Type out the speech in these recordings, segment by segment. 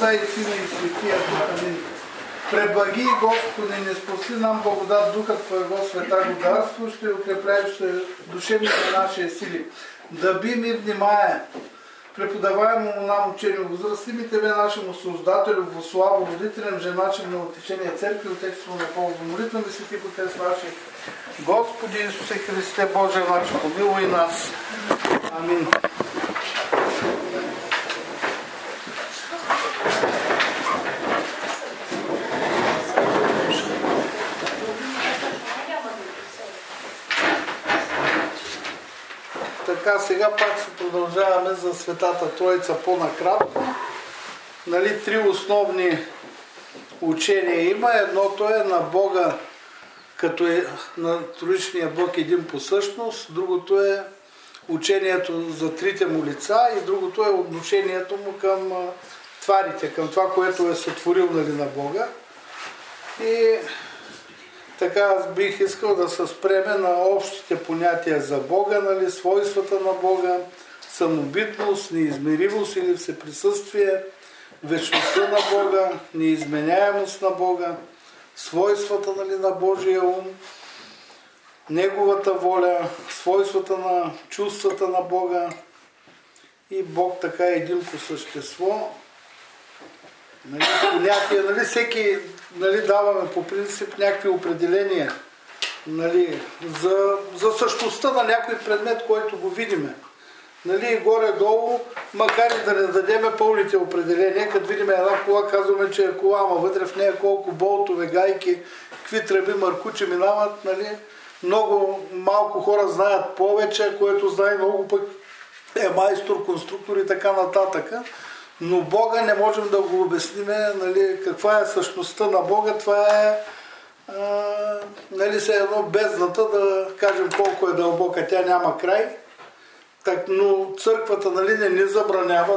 Отца и Сина и Светия Дух. Амин. Преблаги, Господи, не спаси нам благодат Духа Твоего, света го дарство, ще укрепляеш душевни на нашия сили. Да бим и внимае, преподаваемо му нам учение, възрастим и Тебе, нашему Създателю, во славу, родителям же нашим на утешение церкви, Отечество на полза. Молитваме Свети Отец наши. Господи Исусе Христе, Боже наш, помилуй нас. Амин. Така, сега пак се продължаваме за Светата Троица по-накратко. Три основни учения има. Едното е на Бога, като е на троичния Бог един по същност. Другото е учението за трите му лица и другото е отношението му към тварите, към това, което е сътворил на Бога. И така аз бих искал да се спреме на общите понятия за Бога, свойствата на Бога, самобитност, неизмеримост или всеприсъствие, вечността на Бога, неизменяемост на Бога, свойствата на Божия ум, Неговата воля, свойствата на чувствата на Бога и Бог така е един по същество. Понятия, всеки даваме по принцип някакви определения за същността на някой предмет, който го видиме. Горе-долу, макар и да не дадеме пълните определения, като видим една кола, казваме, че е кола, ама вътре в нея колко болтове, гайки, какви тръби, маркучи минават, много малко хора знаят повече, което знае много пък е майстор, конструктор и така нататък. Но Бога не можем да го обясним, каква е същността на Бога. Това е все едно бездната, да кажем колко е дълбока, тя няма край. Но църквата не ни забранява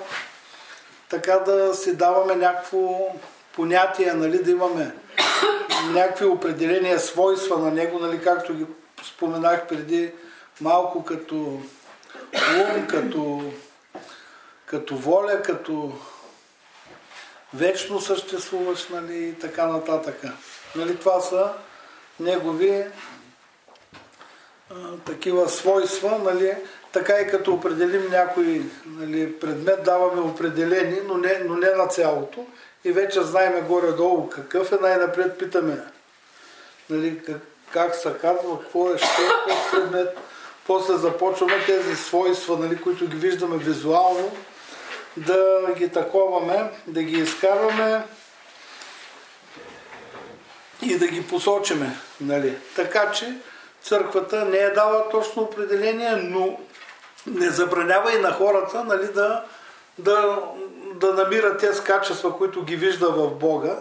да си даваме някакво понятие, да имаме някакви определения, свойства на него, както ги споменах преди малко, като ум, като воля, като вечно съществуваш, и така нататък. Това са негови такива свойства, така и като определим някой предмет, даваме определени, но не на цялото. И вече знаеме горе-долу какъв е, най-напред питаме как се казва, какво е, що е предмет. После започваме тези свойства, които ги виждаме визуално, да ги таковаме, да ги изкарваме и да ги посочиме. Така че църквата не е дала точно определение, но не забранява и на хората да намират тези качества, които ги вижда в Бога,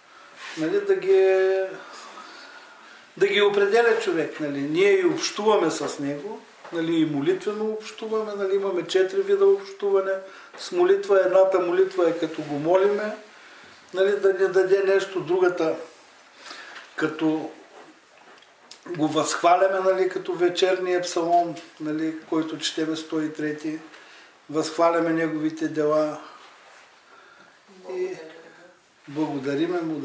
да ги определя човек. Ние и общуваме с Него, и молитвено общуваме, имаме 4 вида общуване. С молитва едната молитва е като го молиме, да ни даде нещо, другата като го възхваляме, като вечерния псалом, който четеме 103, възхваляме неговите дела и благодариме му,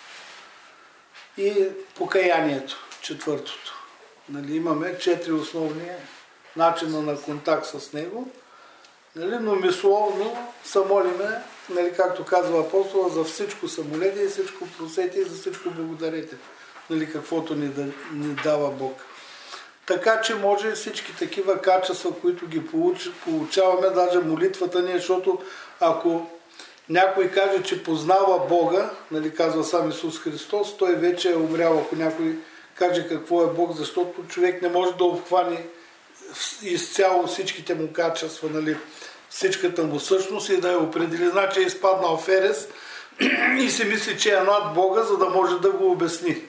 и покаянието, четвъртото. Имаме 4 основни начина на контакт с него, но мисловно се молиме, както казва апостола, за всичко се молете и всичко просете и за всичко благодарете, каквото ни дава Бог. Така че може всички такива качества, които ги получаваме, даже молитвата ни, защото ако някой каже, че познава Бога, казва сам Исус Христос, той вече е умрял. Ако някой каже какво е Бог, защото човек не може да обхване изцяло всичките му качества, всичката му същност и да я определи. Значи е изпаднал в ерес и си мисли, че е над Бога, за да може да го обясни.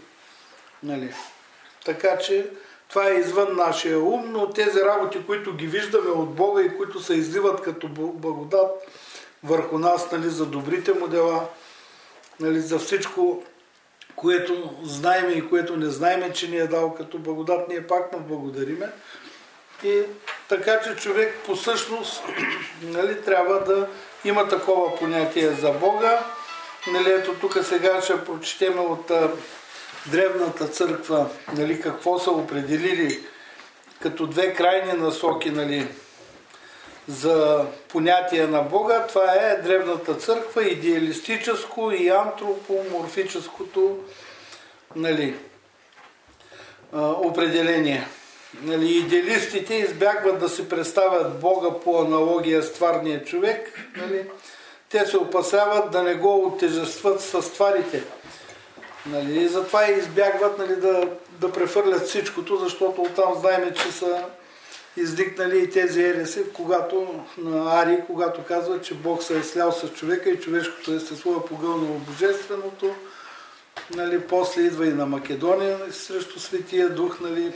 Така че това е извън нашия ум, но тези работи, които ги виждаме от Бога и които се изливат като благодат върху нас, за добрите му дела, за всичко, което знаем и което не знаем, че ни е дал като благодат, ние пак му благодариме. И Така че човек по същност нали, трябва да има такова понятие за Бога. Нали, ето тук сега ще прочетем от древната църква нали, какво са определили като две крайни насоки нали, за понятие на Бога. Това е древната църква, идеалистическо и антропоморфическото нали, определение. Нали, идеалистите избягват да си представят Бога по аналогия с тварния човек. Нали. Те се опасяват да не го отежестват с тварите. Нали. И затова избягват нали, да прехвърлят всичкото, защото оттам знаем, че са издигнали и тези ереси, когато на Ари, когато казват, че Бог се е слял с човека и човешкото естество е погълнало божественото. Нали, после идва и на Македония срещу Светия Дух. Нали.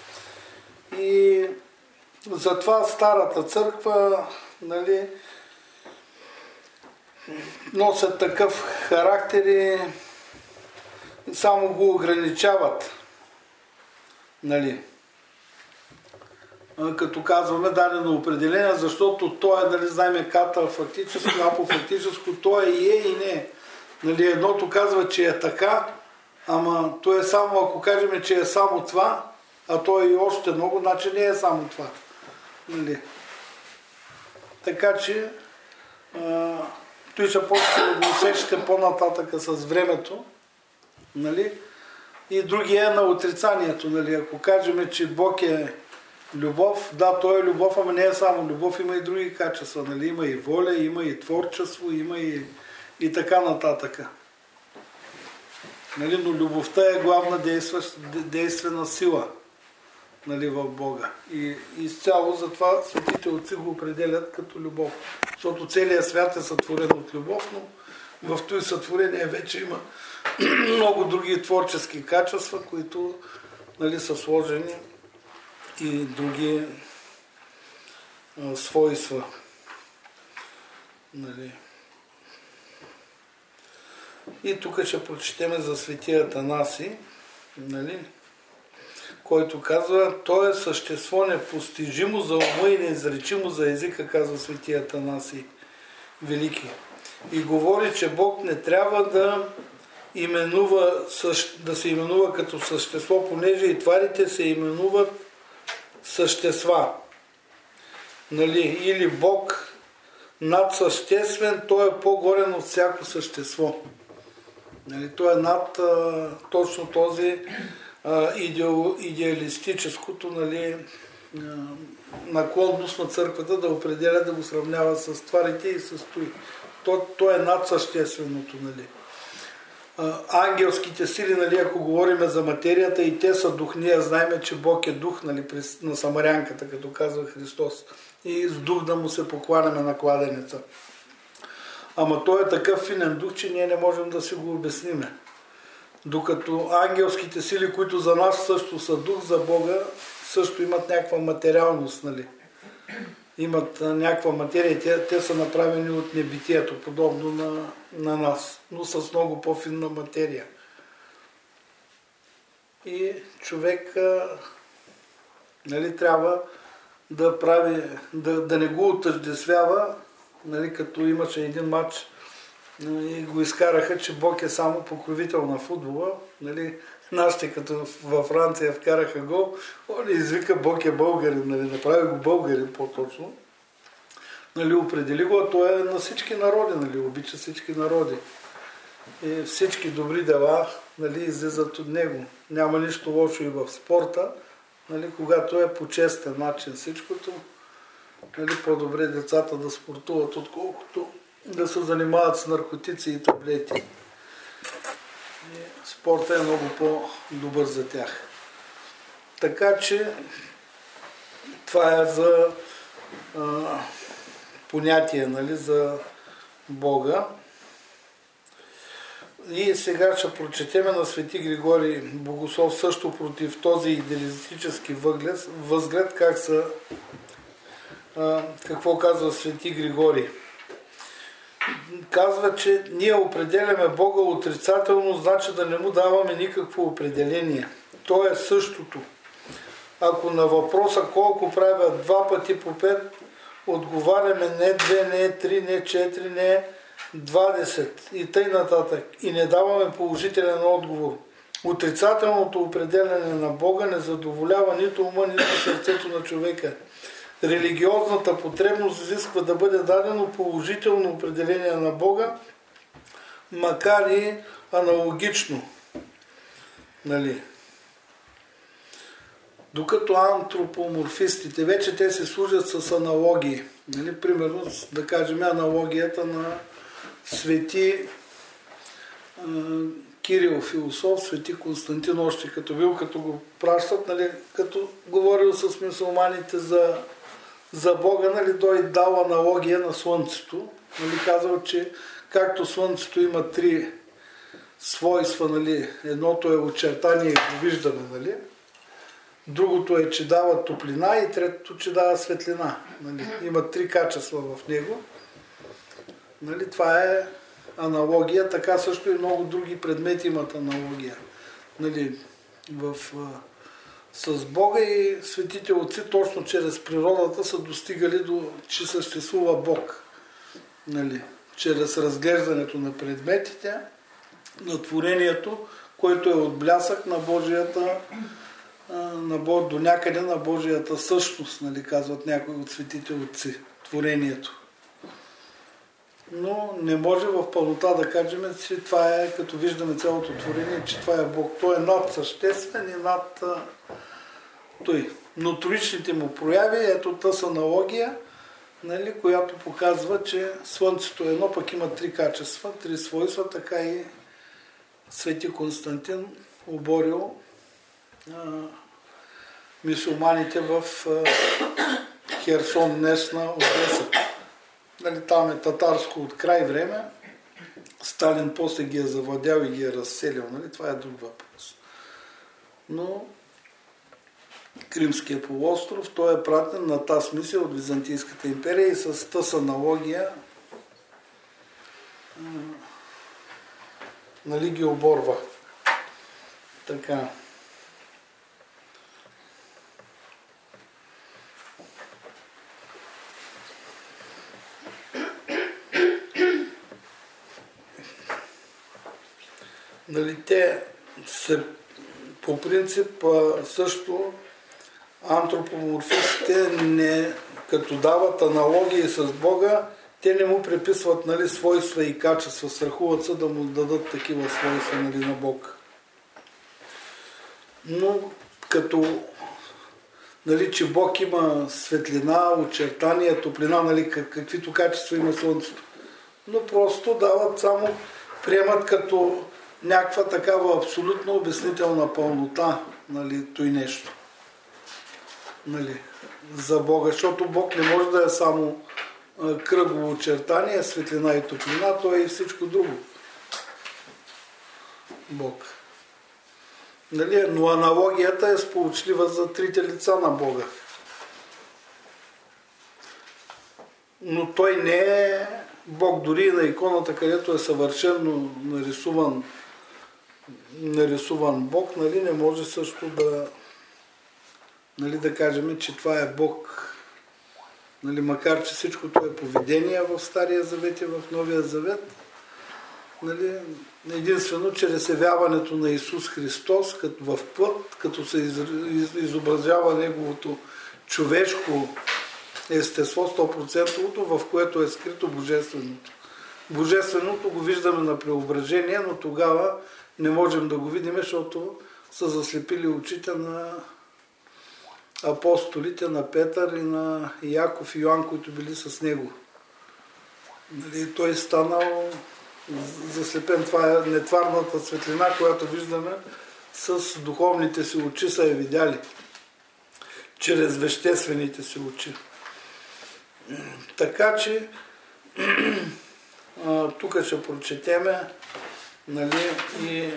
И затова старата църква нали, носят такъв характер и само го ограничават. Нали. Като казваме дадено определение, защото то е, нали, знаем, ката фактическо, апофактическо, то е и не. Нали, едното казва, че е така, ама то е само, ако кажем, че е само това, а то е и още много, значи не е само това. Нали. Така че той ще почне да го усещате по-нататъка с времето. Нали. И другия е на отрицанието. Нали. Ако кажем, че Бог е любов, да, той е любов, ама не е само любов, има и други качества. Нали. Има и воля, има и творчество, има и така нататък. Нали, но любовта е главна действена сила нали, в Бога. И изцяло затова светите отци го определят като любов. Защото целият свят е сътворен от любов, но в този сътворение вече има много други творчески качества, които нали, са сложени и други свойства. Нали. И тук ще прочетем за светия Атанаси, нали, който казва, то е същество непостижимо за ума и неизречимо за езика, казва светия Атанаси Велики. И говори, че Бог не трябва да се именува като същество, понеже и тварите се именуват същества. Нали, или Бог надсъществен, той е по-горен от всяко същество. Нали, той е над точно този идеалистическото нали, наклонност на църквата да определя, да го сравнява с тварите и с той. То е над същественото. Нали. Ангелските сили, нали, ако говорим за материята, и те са дух. Ние знаем, че Бог е дух нали, на Самарянката, като казва Христос. И с дух да му се покланяме на кладенеца. Ама той е такъв финен дух, че ние не можем да си го обясниме. Докато ангелските сили, които за нас също са дух, за Бога също имат някаква материалност. Нали. Имат някаква материя, те са направени от небитието, подобно на нас, но с много по-финна материя. И човек нали, трябва да прави, да не го отъждествява, нали, като имаше един матч и го изкараха, че Бог е само покровител на футбола. Нали, нашите, като във Франция вкараха гол, он извика Бог е българин, нали, направи го българин по-точно. Нали, определи го, а той е на всички народи, нали, обича всички народи. И всички добри дела нали, излизат от него. Няма нищо лошо и в спорта, нали, когато е по честен начин всичкото. Нали, по-добре децата да спортуват, отколкото да се занимават с наркотици и таблети. И спорта е много по-добър за тях. Така че това е за понятие нали, за Бога. И сега ще прочетем на свети Григорий Богослов също против този идеалистически възглед, какво казва свети Григорий. Казва, че ние определяме Бога отрицателно, значи да не му даваме никакво определение. То е същото. ако на въпроса колко правят 2 пъти по 5, отговаряме не 2, не 3, не 4, не 20 и тъй нататък. И не даваме положителен отговор. Отрицателното определяне на Бога не задоволява нито ума, нито сърцето на човека. Религиозната потребност изисква да бъде дадено положително определение на Бога, макар и аналогично. Нали? Докато антропоморфистите, вече те се служат с аналогии. Нали? Примерно, да кажем, аналогията на свети Кирил философ, свети Константин още като бил, като го пращат, нали? Като говорил с мюсюлманите за Бога, нали? Той дал аналогия на Слънцето. Нали? Казал, че както Слънцето има 3 свойства, нали? Едното е очертание и го виждаме, нали? Другото е, че дава топлина и третото, че дава светлина. Нали? Има 3 качества в него. Нали? Това е аналогия, така също и много други предмети имат аналогия. Нали? С Бога и светите отци точно чрез природата са достигали до, че съществува Бог. Нали? Чрез разглеждането на предметите, на творението, който е отблясък на Божията, до някъде на Божията същност, нали, казват някои от светите отци, творението. Но не може в пълнота да кажем, че това е, като виждаме цялото творение, че това е Бог. Той е над съществен и над той. Но троичните му прояви, ето тази аналогия, нали, която показва, че Слънцето е едно, пък има 3 качества, 3 свойства, така и свети Константин оборил мюсюлманите в Херсон, днешна Одеса. Нали, там е татарско от край време. Сталин после ги е завладял и ги е разселил. Нали? Това е друг въпрос. Но Кримския полуостров, той е пратен на тази мисия от Византийската империя и с тази аналогия нали, ги оборва. Така. Нали, те се, по принцип също антропоморфистите, като дават аналогии с Бога, те не му приписват, нали, свойства и качества, страхуват се да му дадат такива свойства, нали, на Бог. Но като, нали, че Бог има светлина, очертания, топлина, нали, каквито качества има Слънцето. Но просто дават само, приемат като някаква такава абсолютно обяснителна пълнота, нали, той нещо. Нали, за Бога, защото Бог не може да е само кръгово очертание, светлина и топлина, той е и всичко друго. Бог. Нали, но аналогията е сполучлива за трите лица на Бога. Но той не е Бог, дори на иконата, където е съвършено нарисуван Бог, нали, не може също да, нали, да кажем, че това е Бог. Нали, макар че всичкото е поведение в Стария Завет и в Новия Завет, нали, единствено чрез явяването на Исус Христос като в плът, като се изобразява неговото човешко естество, 100%, в което е скрито Божественото. Божественото го виждаме на преображение, но тогава не можем да го видим, защото са заслепили очите на апостолите, на Петър и на Яков и Йоан, които били с него. Нали, той е станал заслепен. Това е нетварната светлина, която виждаме с духовните си очи, са я видяли. Чрез веществените си очи. Така че тук ще прочетеме, нали, и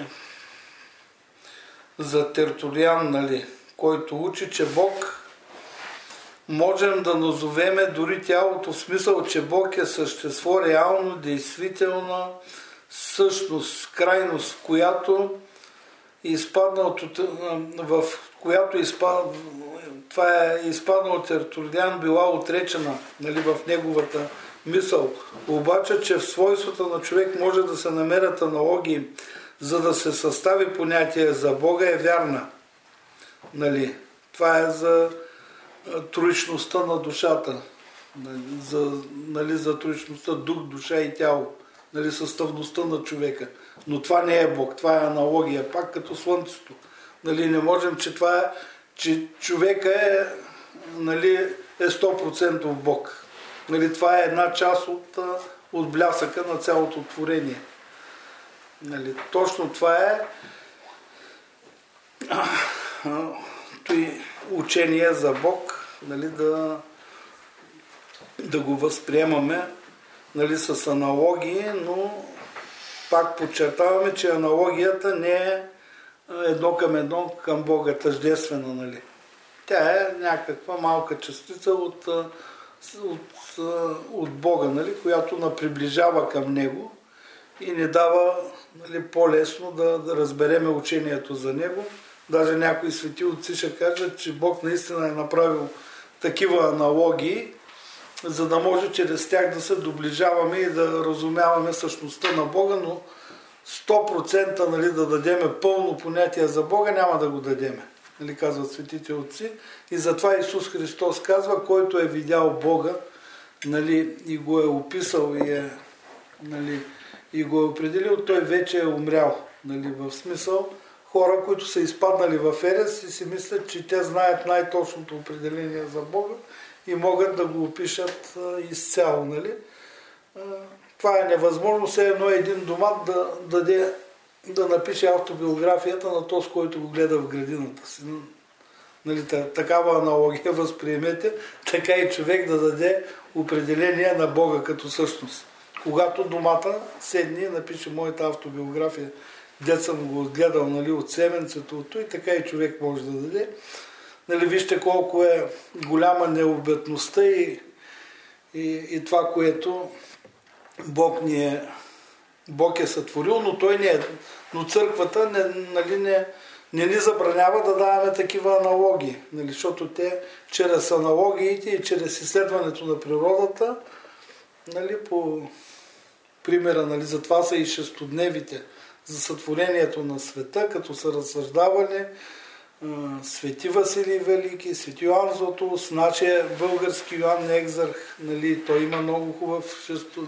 за Тертулиан, нали, който учи, че Бог можем да назовеме дори тялото в смисъл, че Бог е същество, реално, действителна същност, крайност, в която в която това е изпаднал Тертулиан, била отречена, нали, в неговата мисъл. Обаче, че в свойствата на човек може да се намерят аналогии, за да се състави понятие за Бога, е вярна. Нали, това е за троичността на душата, нали, за троичността дух, душа и тяло, нали, съставността на човека. Но това не е Бог, това е аналогия, пак като Слънцето. Нали, не можем, че човека нали, е 100% Бог. Нали, това е една част от блясъка на цялото творение. Нали, точно това е учение за Бог, нали, да го възприемаме, нали, с аналогии, но пак подчертаваме, че аналогията не е едно към Бога, тъждествена. Нали. Тя е някаква малка частица от Бога, нали, която наприближава към Него и ни дава, нали, по-лесно да разбереме учението за Него. Даже някои свети отци ще кажат, че Бог наистина е направил такива аналогии, за да може чрез тях да се доближаваме и да разумяваме същността на Бога, но 100%, нали, да дадеме пълно понятие за Бога, няма да го дадеме, нали, казват светите отци. И затова Исус Христос казва, който е видял Бога, нали, и го е описал и го е определил, той вече е умрял. Нали, в смисъл, хора, които са изпаднали в ерес и си мислят, че те знаят най-точното определение за Бога и могат да го опишат изцяло. Нали. Това е невъзможно. Все едно един домат да напише автобиографията на този, който го гледа в градината си. Нали, такава аналогия възприемете, така и човек да даде определение на Бога като същност. Когато домата седне и напише моята автобиография, дет съм го гледал, нали, от семенцето, от той, така и човек може да даде. Нали, вижте колко е голяма необетността и това, което Бог е сътворил, но той не е. Но църквата не ни забранява да даваме такива аналогии, нали, защото те чрез аналогиите и чрез изследването на природата, нали, по примера, нали, затова са и шестодневите за сътворението на света, като са разсъждавали свети Василий Велики, свети Йоан Златоуст, нашия български Йоан Екзарх, нали, той има много хубав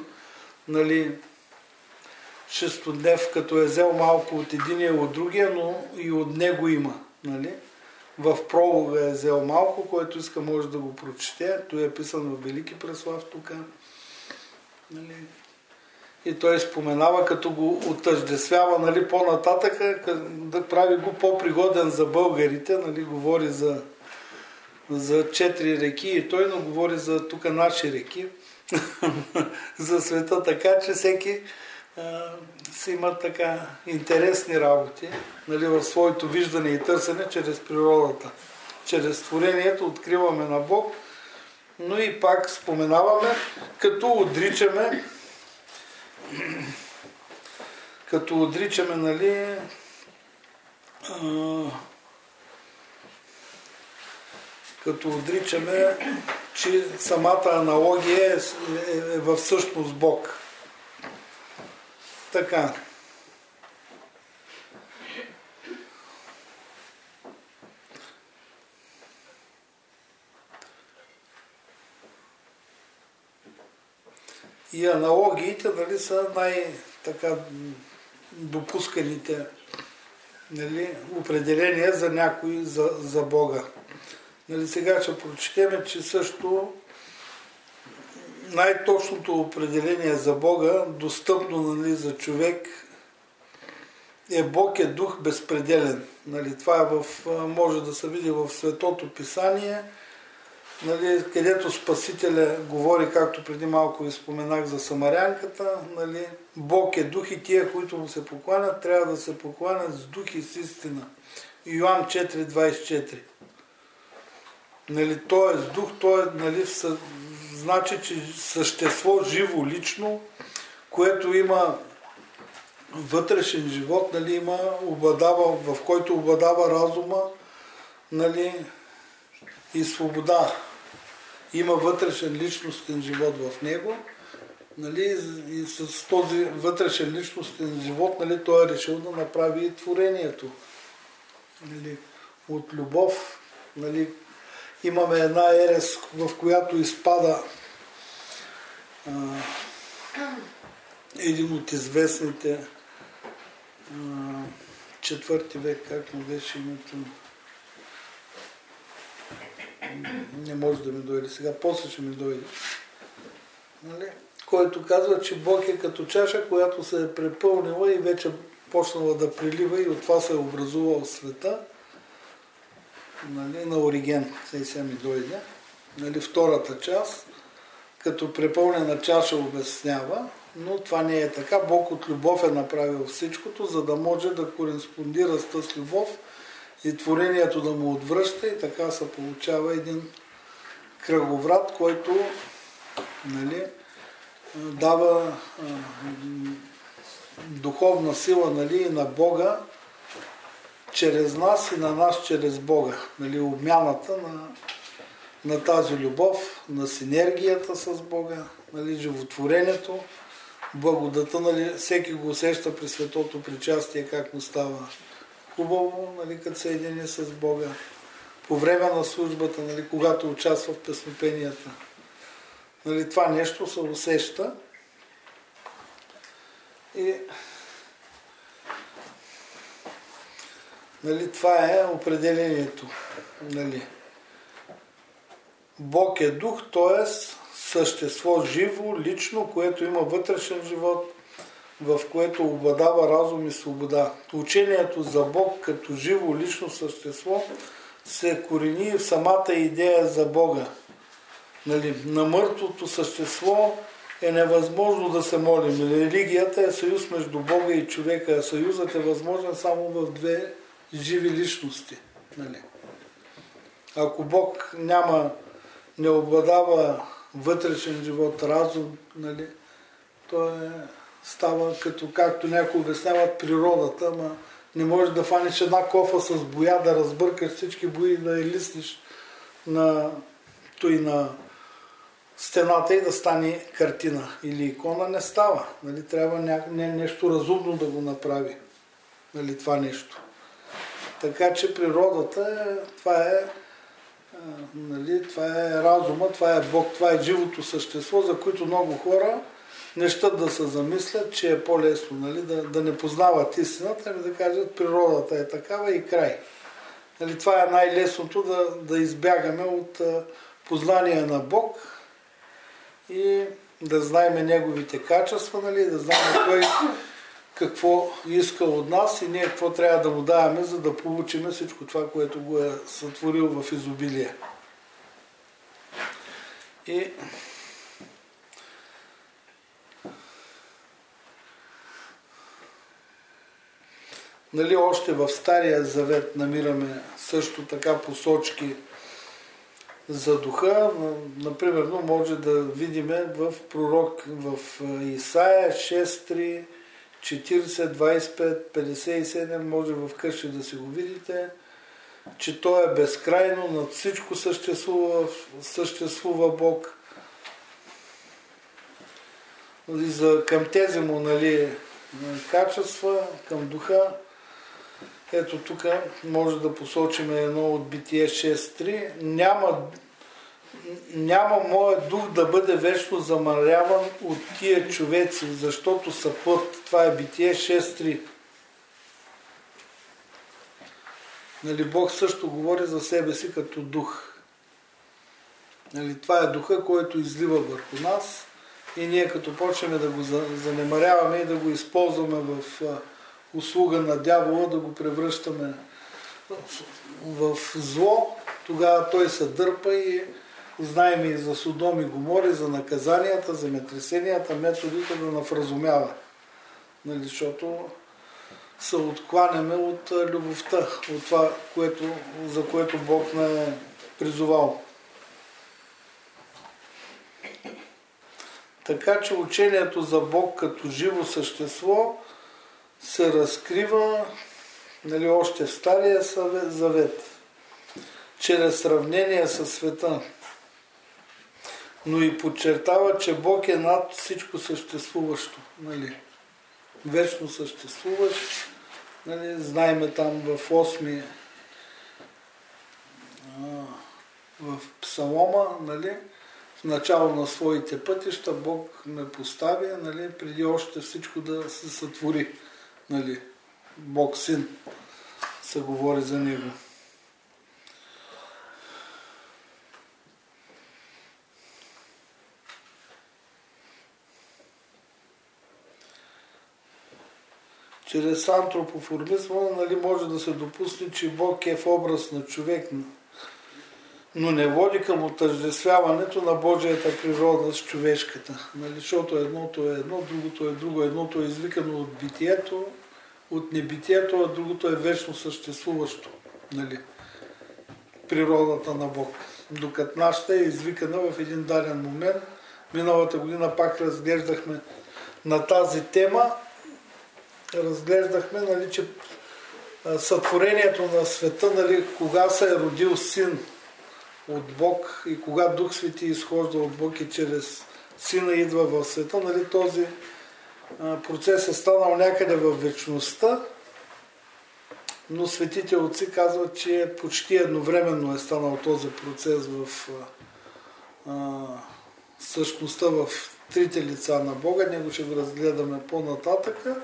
шестоднев, като е взел малко от единия и от другия, но и от него има. Нали. В пролога е взел малко, който иска може да го прочете. Той е писан в Велики Преслав тук. Нали. И той споменава, като го отъждествява, нали, по-нататък, да прави го по-пригоден за българите. Нали, говори за 4 реки и той, но говори за тук наши реки, за света, така че всеки си има така интересни работи, нали, в своето виждане и търсене чрез природата. Чрез творението откриваме на Бог, но и пак споменаваме, като отричаме, нали, че самата аналогия е в същност Бог. Така. И аналогиите, нали, са най-така допусканите, нали, определения за някой за Бога. Нали, сега ще прочетем, че също най-точното определение за Бога, достъпно, нали, за човек, е Бог е дух безпределен. Нали, това може да се види в Светото Писание, нали, където Спасителя говори, както преди малко ви споменах за самарянката, нали, Бог е дух и тия, които му се покланят, трябва да се покланят с дух и с истина. Йоан 4,24. Нали, той е с дух, той е, нали, значи, че същество живо, лично, което има вътрешен живот, нали, има, в който обладава разума, нали, и свобода. Има вътрешен личностен живот в него, нали, и с този вътрешен личностен живот, нали, той е решил да направи и творението. Нали, от любов, нали, имаме една ерес, в която изпада един от известните четвърти век, как му беше името, не може да ми дойде сега, после ще ми дойде, нали? Който казва, че Бог е като чаша, която се е препълнила и вече почнала да прилива и от това се е образувал света, нали, на Ориген, сега ми дойде, нали, втората част, като препълнена чаша обяснява, но това не е така. Бог от любов е направил всичкото, за да може да кореспондира с тази любов и творението да му отвръща и така се получава един кръговрат, който, нали, дава духовна сила, нали, и на Бога чрез нас и на нас чрез Бога. Нали, обмяната на тази любов, на синергията с Бога, нали, животворението, благодата, нали, всеки го усеща при светото причастие, как му става хубаво, нали, като се едини с Бога. По време на службата, нали, когато участва в песнопенията. Нали, това нещо се усеща и, нали, това е определението. Нали. Бог е дух, т.е. същество живо, лично, което има вътрешен живот, в което обладава разум и свобода. Учението за Бог като живо, лично същество се корени в самата идея за Бога. Нали, на мъртвото същество е невъзможно да се молим. Религията е съюз между Бога и човека. Съюзът е възможен само в две живи личности. Нали. Ако Бог не обладава вътрешен живот, разум, нали, то става както някои обясняват природата, ама не можеш да фаниш една кофа с боя, да разбъркаш всички бои и да я лиснеш на стената и да стане картина или икона, не става. Нали, трябва нещо разумно да го направи, нали, това нещо. Така че природата нали, това е разума, това е Бог, това е живото същество, за което много хора не щат да се замислят, че е по-лесно, нали, да не познават истината, ами да кажат природата е такава и край. Нали, това е най-лесното да избягаме от познание на Бог и да знаем неговите качества, нали, да знаем той какво иска от нас и ние какво трябва да му даваме, за да получим всичко това, което го е сътворил в изобилие. И нали, още в Стария Завет намираме също така посочки за духа. Например, може да видим в пророк в Исаия 6.3, 40, 25, 57, може в къщи да си го видите, че той е безкрайно, над всичко съществува Бог. И към тези му, нали, качества, към духа, ето тук може да посочим едно от Битие 6.3. Няма моят дух да бъде вечно замаряван от тия човеци, защото са плът. Това е Битие 6.3. Нали, Бог също говори за себе си като дух. Нали, това е духа, който излива върху нас и ние като почнем да го занемаряваме и да го използваме в услуга на дявола, да го превръщаме в зло, тогава той се дърпа и знаем и за Содом и Гомора, за наказанията, за земетресенията, методите да навразумява. Нали, защото се откланяме от любовта, от това, за което Бог не е призовал. Така че учението за Бог като живо същество се разкрива още в Стария Завет, чрез сравнение със света, но и подчертава, че Бог е над всичко съществуващо, вечно съществуващ. Знаеме там в 8 в Псалома, в начало на своите пътища Бог ме постави, преди още всичко да се сътвори. Бог Син се говори за него. Чрез антропоформизма може да се допусне, че Бог е в образ на човек, но не води към отъждествяването на Божията природа с човешката. Защото едното е едно, другото е друго. Едното е извикано от битието, от небитието, а другото е вечно съществуващо. Природата на Бог. Докато нашата е извикана в един даден момент. Миналата година пак разглеждахме на тази тема. Разглеждахме, че сътворението на света, кога се е родил Син от Бог и кога Дух Свети изхожда от Бог и чрез Сина идва в света, този процес е станал някъде в вечността, но светите отци казват, че почти едновременно е станал този процес в същността в трите лица на Бога. Него ще го разгледаме по-нататъка.